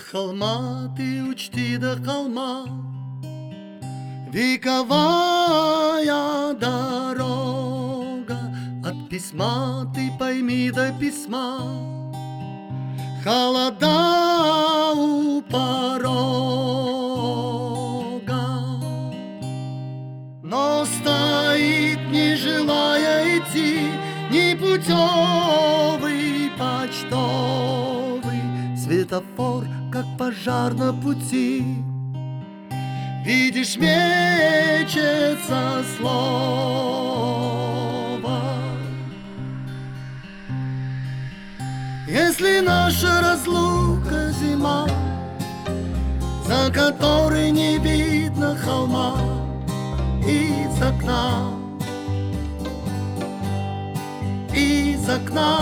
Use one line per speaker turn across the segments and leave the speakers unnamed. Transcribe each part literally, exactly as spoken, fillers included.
холма ты учти до холма, вековая дорога. От письма ты пойми до письма, холода у порога. Но стоит, не желая идти, непутевый почтовый светофор, как пожар на пути. Видишь, мечется слово. Если наша разлука зима, за которой не видно холма из окна, из окна,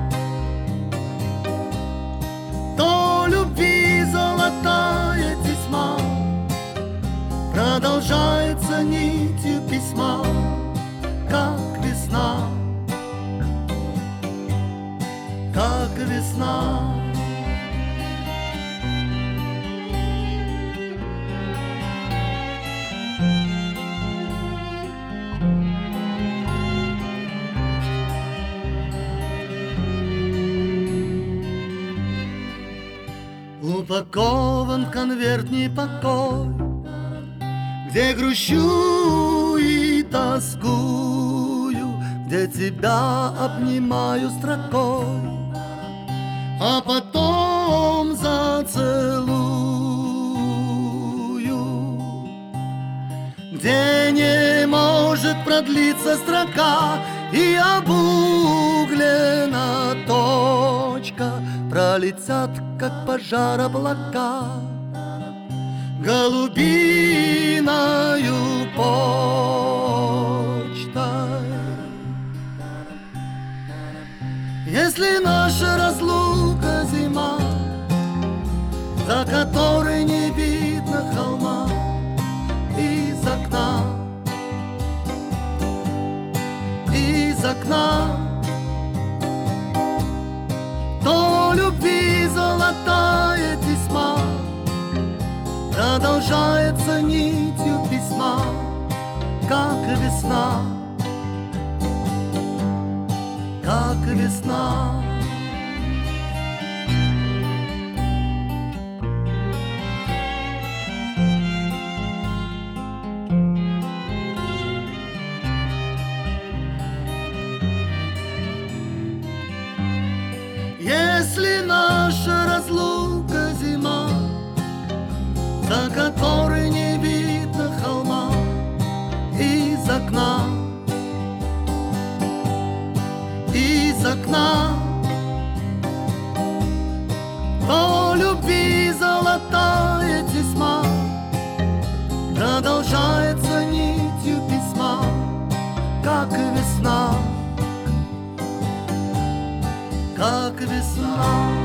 то любви золотая тесьма продолжается нитью письма, как весна, как весна. Упакован в конверт непокой, где грущу и тоскую, где тебя обнимаю строкой, а потом зацелую, где не может продлиться строка, и обуглена точка пролетят, как пожар, облака голубиною почтой. Если наша разлука зима, за которой не видно холма из окна, из окна, то любви золотая тесьма продолжается нитью письма, как весна, как весна. Если наша разлука зима, за которой не видно холма из окна, из окна, то любви золотая тесьма продолжается нитью письма, как весна, как весна.